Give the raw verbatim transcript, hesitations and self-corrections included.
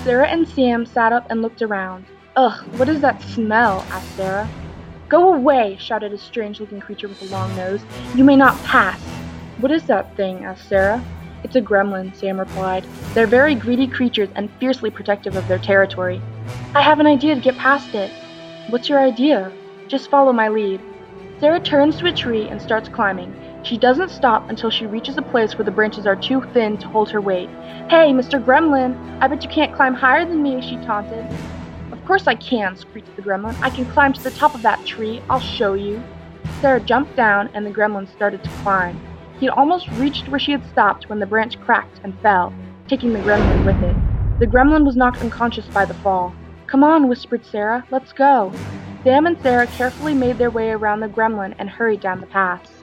Sarah and Sam sat up and looked around. Ugh, what is that smell? Asked Sarah. Go away, shouted a strange-looking creature with a long nose. You may not pass. What is that thing? Asked Sarah. It's a gremlin, Sam replied. They're very greedy creatures and fiercely protective of their territory. I have an idea to get past it. What's your idea? Just follow my lead. Sarah turns to a tree and starts climbing. She doesn't stop until she reaches a place where the branches are too thin to hold her weight. Hey, Mister Gremlin, I bet you can't climb higher than me, she taunted. Of course I can, screeched the gremlin. I can climb to the top of that tree. I'll show you. Sarah jumped down and the gremlin started to climb. He had almost reached where she had stopped when the branch cracked and fell, taking the gremlin with it. The gremlin was knocked unconscious by the fall. Come on, whispered Sarah. Let's go. Sam and Sarah carefully made their way around the gremlin and hurried down the path.